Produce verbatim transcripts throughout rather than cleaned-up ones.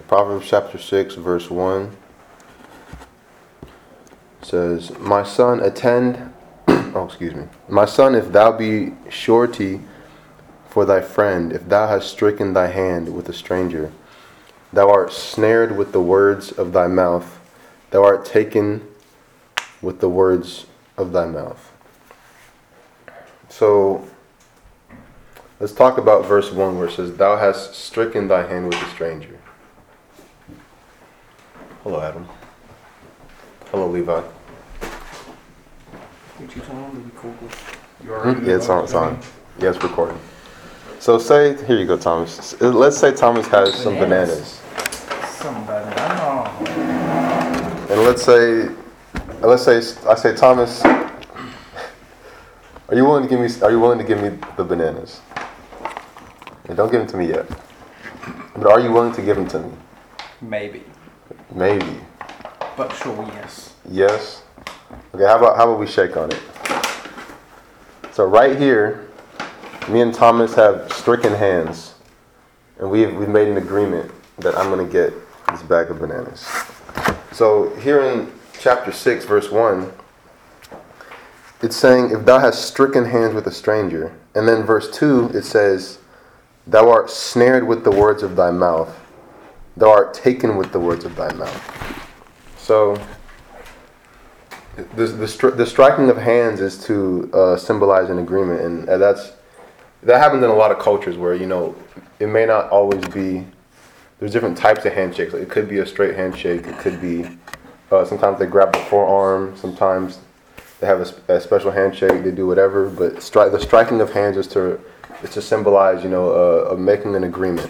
Proverbs chapter six, verse one says, My son, attend, oh, excuse me. My son, if thou be surety for thy friend, if thou hast stricken thy hand with a stranger, thou art snared with the words of thy mouth, thou art taken with the words of thy mouth. So, let's talk about verse one where it says, Thou hast stricken thy hand with a stranger. Hello, Adam. Hello, Levi. What you told him to record? You Mm-hmm. Yeah, it's on. It's on. Yeah, it's recording. So say, here you go, Thomas. Let's say Thomas has some bananas. Some banana. And let's say, let's say, I say, Thomas, are you willing to give me? Are you willing to give me the bananas? And don't give them to me yet. But are you willing to give them to me? Maybe. Maybe. But sure, yes. Yes. Okay. How about how about we shake on it? So right here, me and Thomas have stricken hands, and we've we've made an agreement that I'm going to get this bag of bananas. So here in chapter six, verse one, it's saying, if thou hast stricken hands with a stranger. And then verse two, it says, thou art snared with the words of thy mouth. Thou art taken with the words of thy mouth. So the, the, stri- the striking of hands is to uh, symbolize an agreement. And uh, that's that happens in a lot of cultures where, you know, it may not always be, there's different types of handshakes. Like it could be a straight handshake. It could be, uh, sometimes they grab the forearm. Sometimes they have a, a special handshake. They do whatever. But stri- the striking of hands is to is to symbolize, you know, uh, of making an agreement.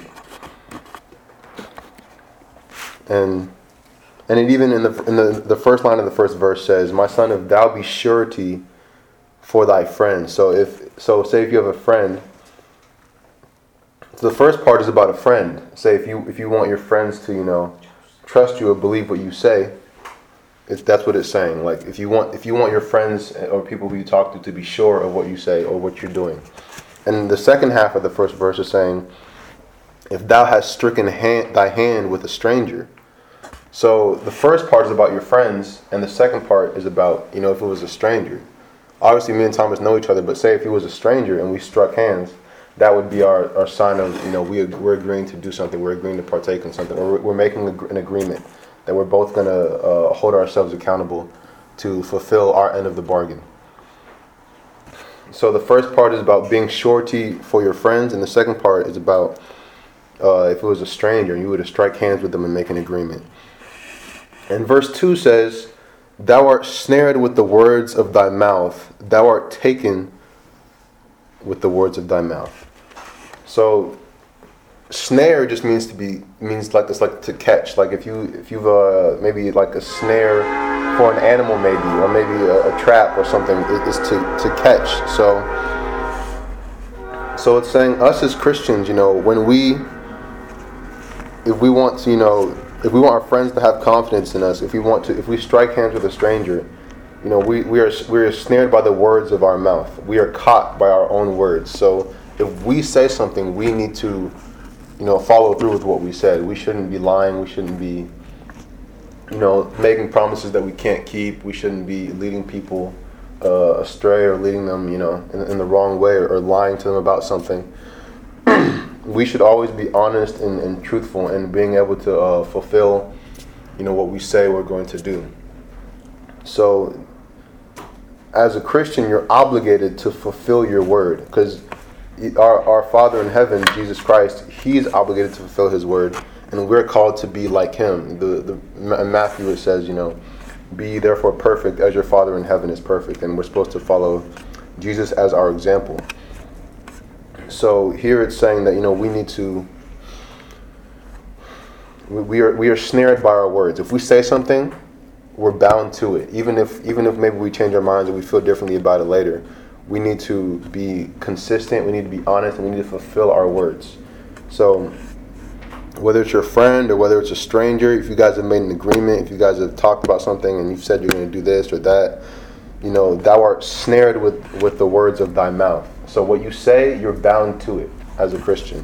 And and it even in the in the the first line of the first verse says, "My son, if thou be surety for thy friend." So if so, say if you have a friend. So the first part is about a friend. Say if you if you want your friends to, you know, trust you or believe what you say, it's, that's what it's saying. Like if you want if you want your friends or people who you talk to to be sure of what you say or what you're doing. And the second half of the first verse is saying, if thou hast stricken hand, thy hand with a stranger. So the first part is about your friends, and the second part is about, you know, if it was a stranger. Obviously, me and Thomas know each other, but say if he was a stranger and we struck hands, that would be our, our sign of, you know, we, we're agreeing to do something, we're agreeing to partake in something, or we're making an agreement that we're both going to uh, hold ourselves accountable to fulfill our end of the bargain. So the first part is about being surety for your friends, and the second part is about uh, if it was a stranger, you would strike hands with them and make an agreement. And verse two says, thou art snared with the words of thy mouth, thou art taken with the words of thy mouth. So snare just means to be means like it's like to catch. Like if you if you've uh, maybe like a snare for an animal, maybe, or maybe a, a trap or something, is to, to catch. So so it's saying us as Christians, you know, when we if we want to, you know, if we want our friends to have confidence in us, if we want to, if we strike hands with a stranger, you know, we, we are we are snared by the words of our mouth. We are caught by our own words. So if we say something, we need to, you know, follow through with what we said. We shouldn't be lying. We shouldn't be, you know, making promises that we can't keep. We shouldn't be leading people uh, astray or leading them, you know, in, in the wrong way, or, or lying to them about something. We should always be honest and, and truthful, and being able to uh, fulfill, you know, what we say we're going to do. So, as a Christian, you're obligated to fulfill your word, because our our Father in heaven, Jesus Christ, He's obligated to fulfill His word, and we're called to be like Him. The the in Matthew it says, you know, be therefore perfect as your Father in heaven is perfect, and we're supposed to follow Jesus as our example. So here it's saying that, you know, we need to, we, we are we are snared by our words. If we say something, we're bound to it. Even if even if maybe we change our minds and we feel differently about it later, we need to be consistent, we need to be honest, and we need to fulfill our words. So whether it's your friend or whether it's a stranger, if you guys have made an agreement, if you guys have talked about something and you've said you're going to do this or that, you know, thou art snared with, with the words of thy mouth. So what you say, you're bound to it as a Christian.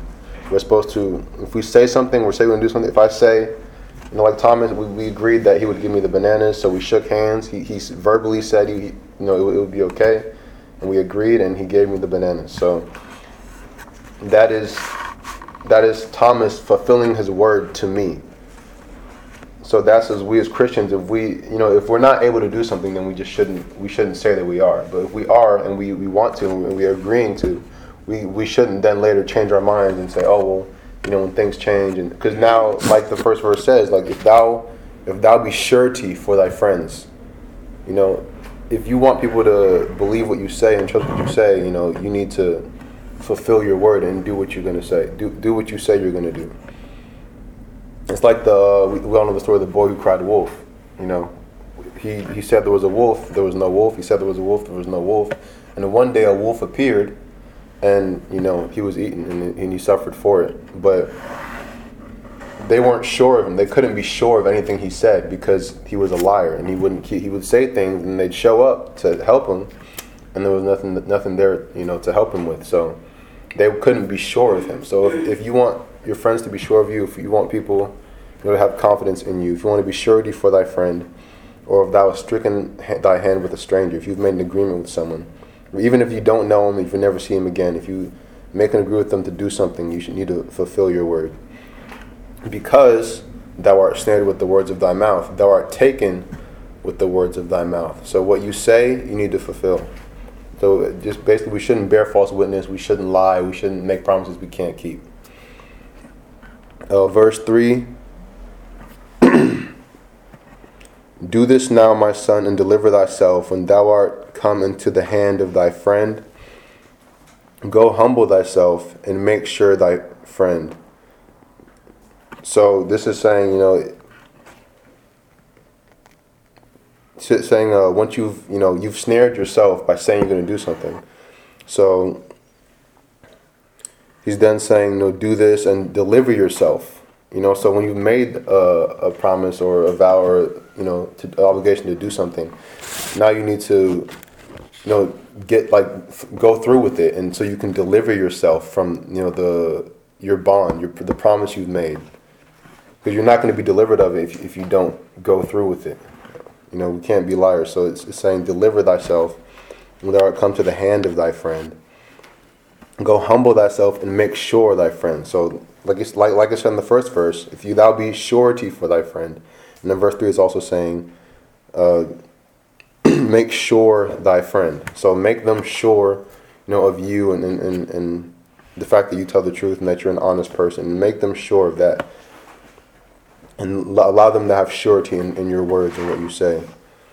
We're supposed to, if we say something, we're saying we're going to do something. If I say, you know, like Thomas, we, we agreed that he would give me the bananas, so we shook hands. He, he verbally said, he, you know, it, it would be okay. And we agreed, and he gave me the bananas. So that is, that is Thomas fulfilling his word to me. So that's as we as Christians, if we, you know, if we're not able to do something, then we just shouldn't, we shouldn't say that we are. But if we are, and we, we want to, and we are agreeing to, we, we shouldn't then later change our minds and say, oh, well, you know, when things change. And because now, like the first verse says, like, if thou, if thou be surety for thy friends, you know, if you want people to believe what you say and trust what you say, you know, you need to fulfill your word and do what you're going to say. Do, do what you say you're going to do. It's like the, we, we all know the story of the boy who cried wolf. You know, he, he said there was a wolf, there was no wolf. He said there was a wolf, there was no wolf. And then one day a wolf appeared, and, you know, he was eaten, and, and he suffered for it. But they weren't sure of him. They couldn't be sure of anything he said because he was a liar, and he wouldn't. He would say things, and they'd show up to help him, and there was nothing, nothing there, you know, to help him with. So they couldn't be sure of him. So if, if you want your friends to be sure of you, if you want people, you know, to have confidence in you, if you want to be surety for thy friend, or if thou hast stricken thy hand with a stranger, if you've made an agreement with someone, even if you don't know him, if you never see him again, if you make an agreement with them to do something, you should need to fulfill your word. Because thou art snared with the words of thy mouth, thou art taken with the words of thy mouth. So what you say, you need to fulfill. So just basically, we shouldn't bear false witness, we shouldn't lie, we shouldn't make promises we can't keep. Uh, verse three, do this now, my son, and deliver thyself when thou art come into the hand of thy friend. Go humble thyself and make sure thy friend. So this is saying, you know, it's saying uh, once you've, you know, you've snared yourself by saying you're going to do something. So he's then saying, no, do this and deliver yourself. You know, so when you've made a, a promise or a vow or, you know, to, an obligation to do something, now you need to, you know, get like f- go through with it, and so you can deliver yourself from, you know, the your bond, your the promise you've made, because you're not going to be delivered of it if if you don't go through with it. You know, we can't be liars. So it's, it's saying, deliver thyself when thou art come to the hand of thy friend. Go humble thyself and make sure thy friend. So like it's like like I said in the first verse, if you thou be surety for thy friend, and then verse three is also saying, uh, make sure thy friend. So make them sure, you know, of you and, and, and, and the fact that you tell the truth and that you're an honest person. And make them sure of that. And allow them to have surety in, in your words and what you say.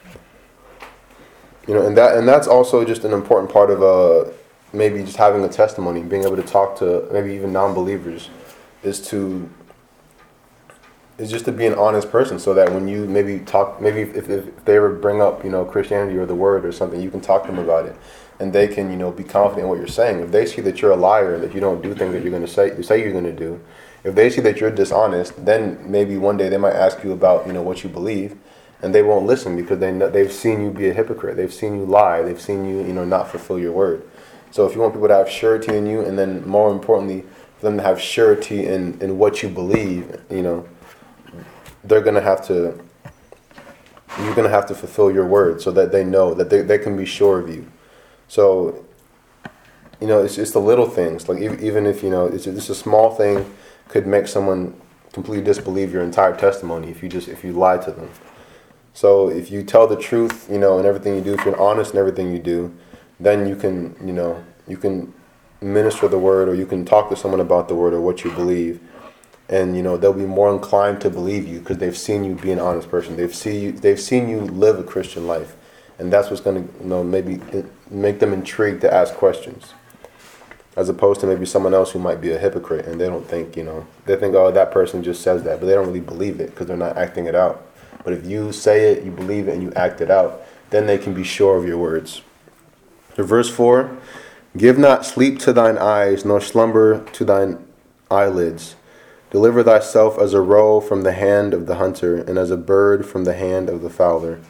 You know, and that and that's also just an important part of uh, maybe just having a testimony, being able to talk to maybe even non-believers, is to is just to be an honest person, so that when you maybe talk, maybe if, if they ever bring up, you know, Christianity or the word or something, you can talk to them about it, and they can, you know, be confident in what you're saying. If they see that you're a liar, that you don't do things that you're going to say, you say you're going to do, if they see that you're dishonest, then maybe one day they might ask you about, you know, what you believe, and they won't listen because they know, they've seen you be a hypocrite, they've seen you lie, they've seen you, you know, not fulfill your word. So if you want people to have surety in you, and then more importantly, for them to have surety in, in what you believe, you know, they're going to have to, you're going to have to fulfill your word so that they know, that they, they can be sure of you. So, you know, it's just the little things. Like even if, you know, it's just a small thing could make someone completely disbelieve your entire testimony if you just, if you lie to them. So if you tell the truth, you know, in everything you do, if you're honest in everything you do, then you can, you know, you can minister the word, or you can talk to someone about the word or what you believe. And, you know, they'll be more inclined to believe you because they've seen you be an honest person. They've seen you, they've seen you live a Christian life. And that's what's going to, you know, maybe make them intrigued to ask questions. As opposed to maybe someone else who might be a hypocrite and they don't think, you know, they think, oh, that person just says that, but they don't really believe it because they're not acting it out. But if you say it, you believe it, and you act it out, then they can be sure of your words. So verse four, give not sleep to thine eyes, nor slumber to thine eyelids. Deliver thyself as a roe from the hand of the hunter, and as a bird from the hand of the fowler.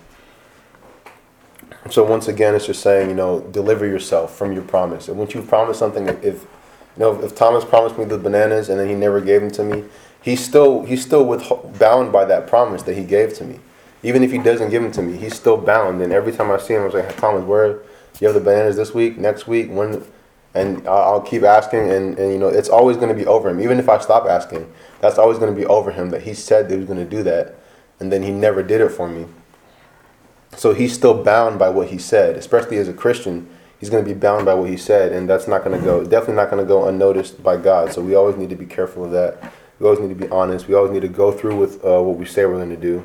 So once again, it's just saying, you know, deliver yourself from your promise. And once you've promised something, if You know, if Thomas promised me the bananas and then he never gave them to me, he's still he's still with, bound by that promise that he gave to me. Even if he doesn't give them to me, he's still bound. And every time I see him, I was like, hey, Thomas, where you have the bananas this week, next week, when? And I'll keep asking, and, and you know, it's always going to be over him. Even if I stop asking, that's always going to be over him, that he said that he was going to do that, and then he never did it for me. So he's still bound by what he said, especially as a Christian. He's going to be bound by what he said, and that's not going to go, definitely not going to go unnoticed by God. So we always need to be careful of that. We always need to be honest. We always need to go through with uh, what we say we're going to do,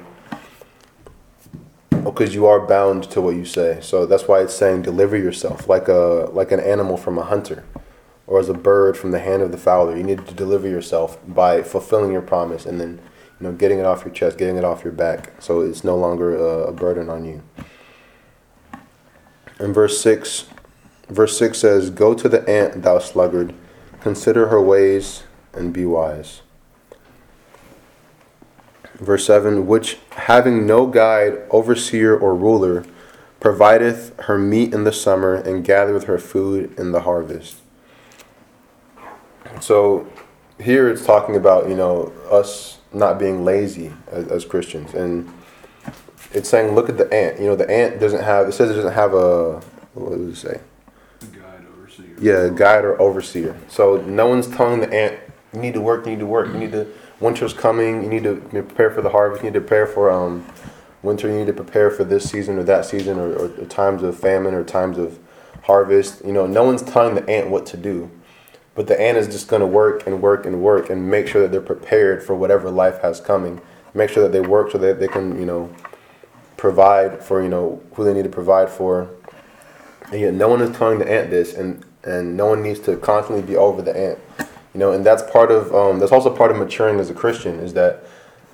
because you are bound to what you say. So that's why it's saying deliver yourself like a like an animal from a hunter, or as a bird from the hand of the fowler. You need to deliver yourself by fulfilling your promise, and then, you know, getting it off your chest, getting it off your back, so it's no longer a, a burden on you. And verse six, verse six says, "Go to the ant, thou sluggard, consider her ways and be wise." Verse seven, "Which, having no guide, overseer, or ruler, provideth her meat in the summer, and gathereth her food in the harvest." So here it's talking about, you know, us not being lazy as, as Christians. And it's saying, look at the ant. You know, the ant doesn't have, it says it doesn't have a, what does it say? A guide, overseer. Yeah, a guide or overseer. So no one's telling the ant, you need to work, you need to work, you need to, winter's coming, you need to prepare for the harvest, you need to prepare for um, winter, you need to prepare for this season or that season, or, or, or times of famine or times of harvest. You know, no one's telling the ant what to do. But the ant is just going to work and work and work and make sure that they're prepared for whatever life has coming. Make sure that they work so that they can, you know, provide for, you know, who they need to provide for. And yet no one is telling the ant this, and, and no one needs to constantly be over the ant. You know, and that's part of, um, that's also part of maturing as a Christian, is that,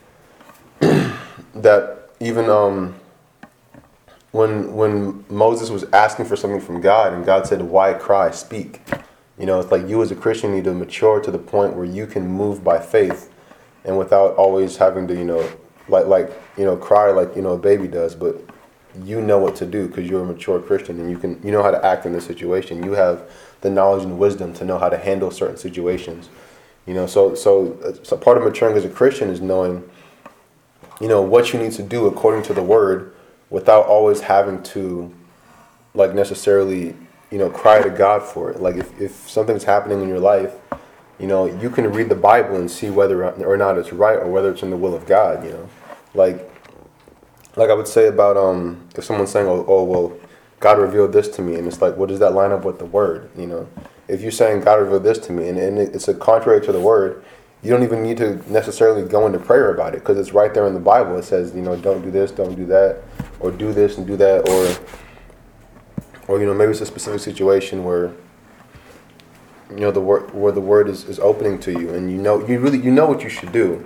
that even um, when when Moses was asking for something from God, and God said, "Why cry? Speak." You know, it's like you as a Christian need to mature to the point where you can move by faith, and without always having to, you know, like like you know, cry like, you know, a baby does, but you know what to do because you're a mature Christian, and you can you know how to act in this situation. You have the knowledge and wisdom to know how to handle certain situations. You know, so so so part of maturing as a Christian is knowing, you know, what you need to do according to the Word, without always having to, like, necessarily, you know, cry to God for it. Like if, if something's happening in your life, you know, you can read the Bible and see whether or not it's right, or whether it's in the will of God, you know. Like like I would say about um if someone's saying, oh, oh well, God revealed this to me, and it's like, well, does that line up with the Word? You know, if you're saying God revealed this to me, and, and it's a contrary to the Word, you don't even need to necessarily go into prayer about it, because it's right there in the Bible. It says, you know, don't do this, don't do that, or do this and do that, or or you know, maybe it's a specific situation where, you know, the word where the Word is, is opening to you, and you know you really you know what you should do.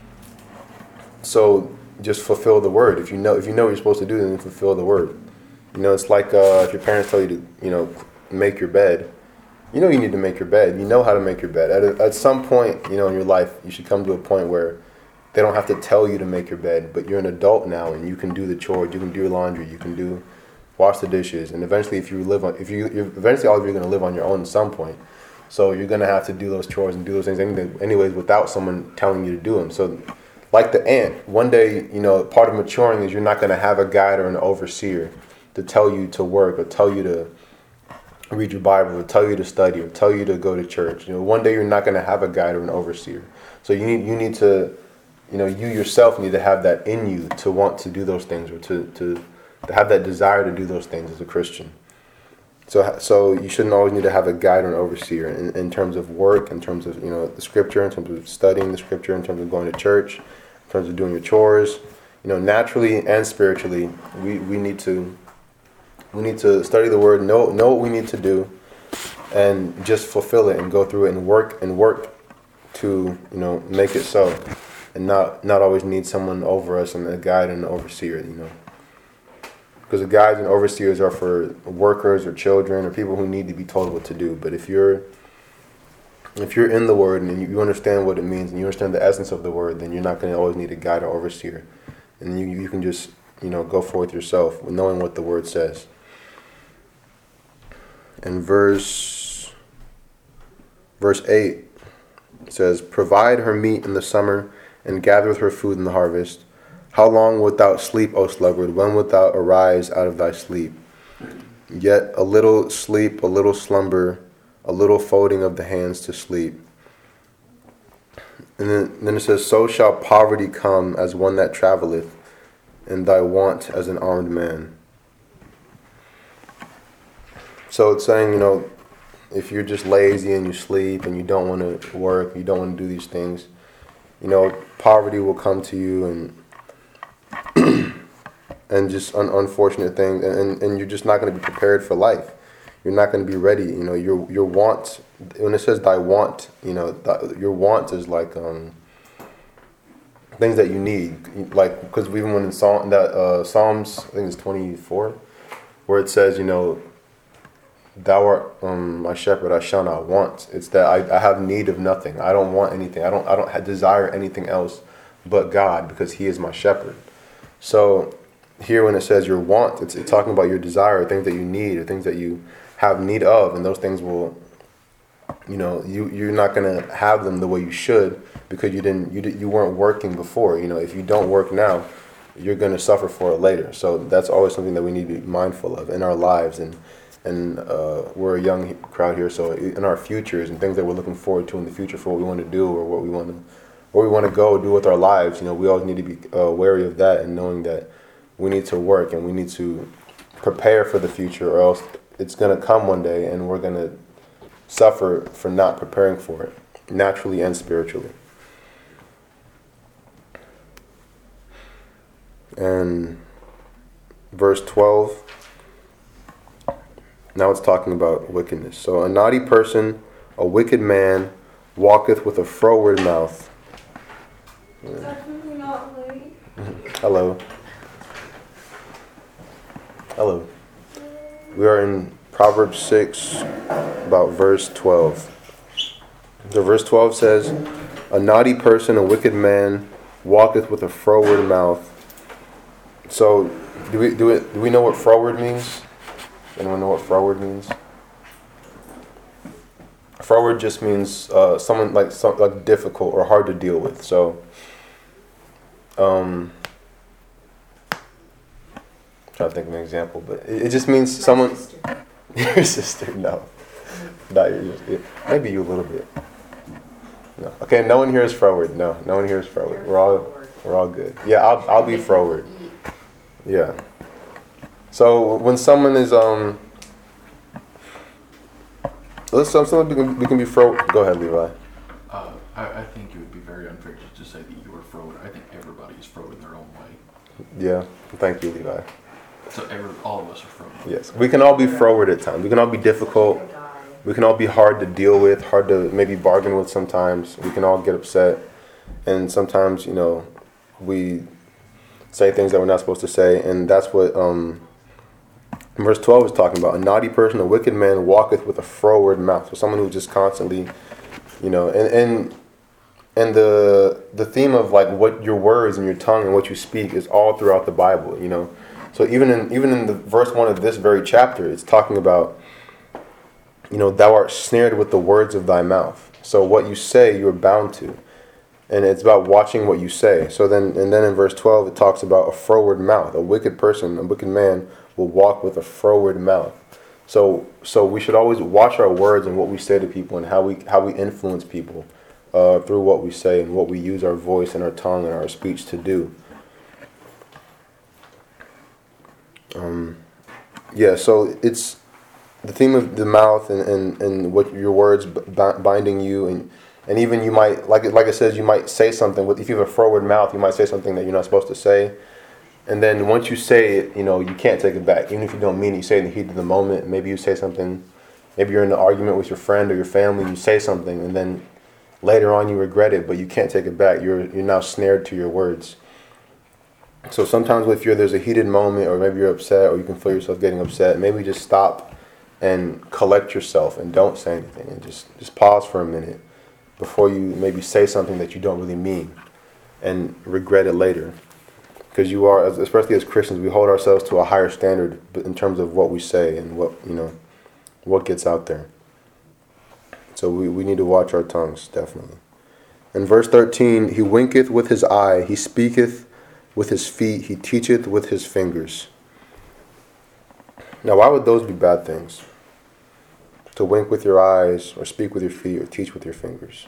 So just fulfill the Word. If you know if you know what you're supposed to do, then fulfill the Word. You know, it's like uh, if your parents tell you to, you know, make your bed. You know you need to make your bed. You know how to make your bed. At a, at some point, you know, in your life, you should come to a point where they don't have to tell you to make your bed, but you're an adult now, and you can do the chores. You can do your laundry. You can do wash the dishes, and eventually, if you live on, if you you're, eventually all of you are going to live on your own at some point. So you're going to have to do those chores and do those things anyways without someone telling you to do them. So, like the ant, one day, you know, part of maturing is you're not going to have a guide or an overseer to tell you to work, or tell you to read your Bible, or tell you to study, or tell you to go to church. You know, one day you're not going to have a guide or an overseer. So you need you need to, you know, you yourself need to have that in you to want to do those things, or to to, to have that desire to do those things as a Christian. So so you shouldn't always need to have a guide or an overseer in, in terms of work, in terms of, you know, the Scripture, in terms of studying the Scripture, in terms of going to church, in terms of doing your chores. You know, naturally and spiritually, we, we need to. We need to study the Word, know know what we need to do, and just fulfill it and go through it and work and work to, you know, make it so, and not not always need someone over us and a guide and an overseer, you know, because the guides and overseers are for workers or children or people who need to be told what to do. But if you're if you're in the Word and you understand what it means and you understand the essence of the Word, then you're not going to always need a guide or overseer, and you you can just, you know, go forth yourself knowing what the Word says. In verse verse eight says, "Provide her meat in the summer, and gather her food in the harvest. How long wilt thou sleep, O sluggard? When wilt thou arise out of thy sleep? Yet a little sleep, a little slumber, a little folding of the hands to sleep." And then, then it says, "So shall poverty come as one that travelleth, and thy want as an armed man." So it's saying, you know, if you're just lazy and you sleep and you don't want to work, you don't want to do these things, you know, poverty will come to you, and and just un- unfortunate things, and, and you're just not going to be prepared for life. You're not going to be ready. You know, your your want, when it says thy want, you know, th- your want is like um, things that you need, like, because even when in Psalm, that uh, Psalms, I think it's twenty-four, where it says, you know, thou art um, my shepherd, I shall not want. It's that I, I have need of nothing. I don't want anything. I don't I don't desire anything else but God, because He is my shepherd. So here when it says your want, it's, it's talking about your desire, things that you need, or things that you have need of, and those things will, you know, you you're not gonna have them the way you should, because you didn't you you weren't working before. You know, if you don't work now, you're gonna suffer for it later. So that's always something that we need to be mindful of in our lives, and and uh, we're a young crowd here, so in our futures and things that we're looking forward to in the future for what we want to do, or what we want to, where we want to go do with our lives, you know, we always need to be uh, wary of that, and knowing that we need to work and we need to prepare for the future, or else it's going to come one day and we're going to suffer for not preparing for it, naturally and spiritually. And verse twelve, now it's talking about wickedness. "So a naughty person, a wicked man, walketh with a froward mouth." Yeah. Hello. Hello. We are in Proverbs six, about verse twelve. The verse twelve says, "A naughty person, a wicked man, walketh with a froward mouth." So, do we do it? Do we know what froward means? Anyone know what froward means? Froward just means uh, someone like some, like difficult or hard to deal with. So, um, I'm trying to think of an example, but it, it just means My someone. Sister. Your sister, no, not your sister. Maybe you a little bit. No, okay. No one here is froward. No, no one here is froward. We're all we're all good. Yeah, I'll I'll be froward. Yeah. So when someone is um, let's someone we can we can be froward. Go ahead, Levi. Uh, I, I think it would be very unfair just to say that you are froward. I think everybody is froward in their own way. Yeah. Thank you, Levi. So every, all of us are froward. Yes, we can all be froward at times. We can all be difficult. We can all be hard to deal with, hard to maybe bargain with sometimes. We can all get upset, and sometimes, you know, we say things that we're not supposed to say, and that's what um, verse twelve is talking about. "A naughty person, a wicked man, walketh with a froward mouth." So someone who just constantly, you know, and and and the the theme of like what your words and your tongue and what you speak is all throughout the Bible, you know. So even in even in the verse one of this very chapter, it's talking about, you know, "Thou art snared with the words of thy mouth." So what you say, you're bound to. And it's about watching what you say. So then, and then in verse twelve, it talks about a froward mouth. A wicked person, a wicked man will walk with a froward mouth. So, so we should always watch our words and what we say to people, and how we how we influence people uh, through what we say and what we use our voice and our tongue and our speech to do. Um, yeah. So it's the theme of the mouth, and, and, and what your words b- binding you, and And even you might, like like it says, you might say something. With, if you have a froward mouth, you might say something that you're not supposed to say. And then once you say it, you know, you can't take it back. Even if you don't mean it, you say it in the heat of the moment. Maybe you say something, maybe you're in an argument with your friend or your family, you say something, and then later on you regret it, but you can't take it back. You're you're now snared to your words. So sometimes if you're, there's a heated moment, or maybe you're upset, or you can feel yourself getting upset, maybe just stop and collect yourself and don't say anything, and just, just pause for a minute before you maybe say something that you don't really mean and regret it later. Because you are, especially as Christians, we hold ourselves to a higher standard in terms of what we say and what, you know, what gets out there. So we, we need to watch our tongues, definitely. In verse thirteen, he winketh with his eye, he speaketh with his feet, he teacheth with his fingers. Now, why would those be bad things? To wink with your eyes, or speak with your feet, or teach with your fingers.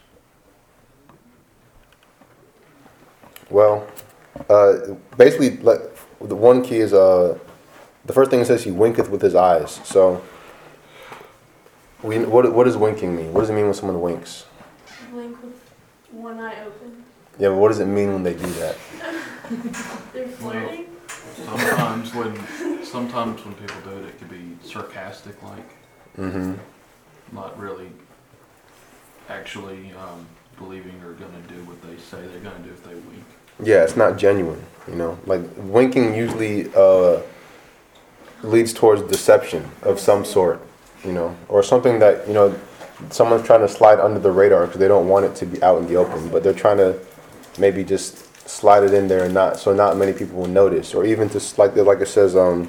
Well, uh, basically, like, the one key is, uh, the first thing it says, he winketh with his eyes. So, we what what does winking mean? What does it mean when someone winks? Blink with one eye open. Yeah, but what does it mean when they do that? They're flirting. Sometimes when sometimes when people do it, it could be sarcastic, like Mm-hmm. not really actually um, believing or going to do what they say they're going to do if they wink. Yeah, it's not genuine, you know. Like, winking usually uh, leads towards deception of some sort, you know, or something that, you know, someone's trying to slide under the radar because they don't want it to be out in the open, but they're trying to maybe just slide it in there and not, so not many people will notice, or even just like like it says, um,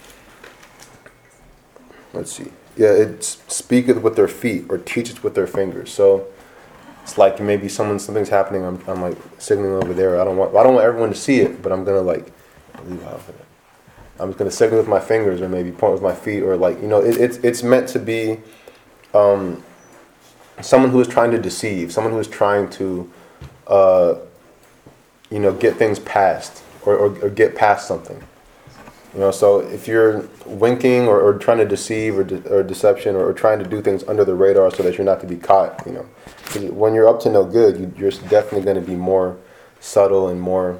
let's see, yeah, it speaketh with their feet or teacheth with their fingers. So it's like maybe someone something's happening. I'm, I'm like signaling over there. I don't want I don't want everyone to see it, but I'm gonna like leave out of it. I'm just gonna signal with my fingers, or maybe point with my feet, or like, you know, it, it's it's meant to be um, someone who is trying to deceive, someone who is trying to uh, you know, get things past, or, or, or get past something. You know, so if you're winking or, or trying to deceive or, de- or deception, or, or trying to do things under the radar so that you're not to be caught, you know, 'cause when you're up to no good, you, you're definitely going to be more subtle and more,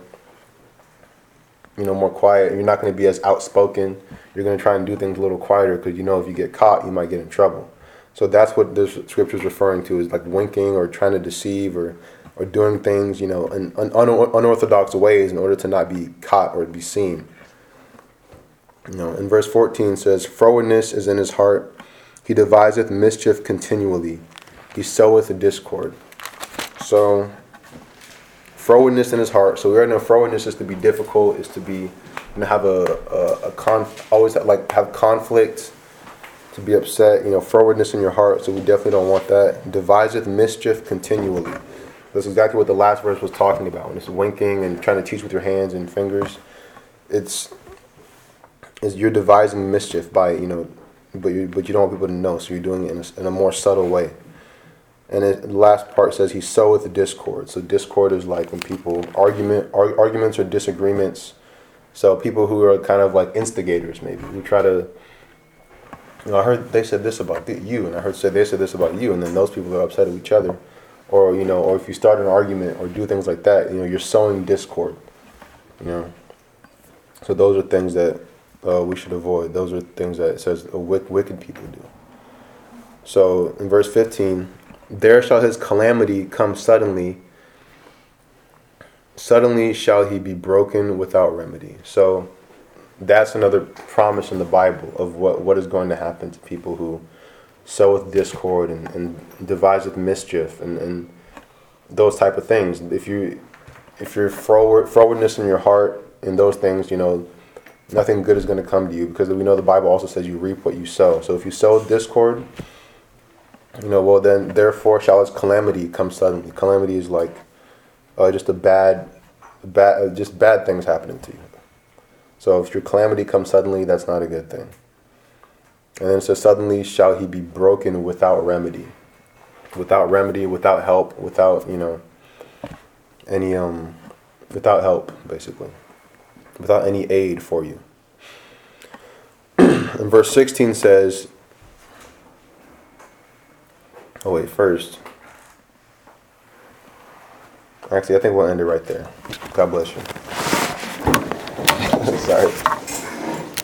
you know, more quiet. You're not going to be as outspoken. You're going to try and do things a little quieter because you know if you get caught, you might get in trouble. So that's what this scripture is referring to, is like winking or trying to deceive, or or doing things, you know, in un- un- unorthodox ways in order to not be caught or be seen. You know, in verse fourteen says, frowardness is in his heart. He deviseth mischief continually. He soweth a discord. So, frowardness in his heart. So we already know frowardness is to be difficult, is to be, you know, have a, a, a con, always have, like have conflict, to be upset, you know, frowardness in your heart. So we definitely don't want that. Deviseth mischief continually. That's exactly what the last verse was talking about. When it's winking and trying to teach with your hands and fingers, it's is you're devising mischief by, you know, but you but you don't want people to know, so you're doing it in a, in a more subtle way. And it, the last part says he soweth discord. So discord is like when people argument ar- arguments or disagreements. So people who are kind of like instigators, maybe, who try to, you know, I heard they said this about you, and I heard said they said this about you, and then those people are upset at each other. Or, you know, or if you start an argument or do things like that, you know, you're sowing discord, you know. So those are things that uh, we should avoid. Those are things that it says uh, wick, wicked people do. So in verse fifteen, there shall his calamity come suddenly. Suddenly shall he be broken without remedy. So that's another promise in the Bible of what, what is going to happen to people who soweth discord and, and deviseth mischief and, and those type of things. If you if you're froward, frowardness in your heart and those things, you know, nothing good is going to come to you, because we know the Bible also says you reap what you sow. So if you sow discord, you know, well then therefore shall his calamity come suddenly. Calamity is like uh, just a bad, bad, uh, just bad things happening to you. So if your calamity comes suddenly, that's not a good thing. And then it says, suddenly shall he be broken without remedy. Without remedy, without help, without, you know, any, um, without help, basically. Without any aid for you. And verse sixteen says, oh wait, first. Actually, I think we'll end it right there. God bless you. Sorry.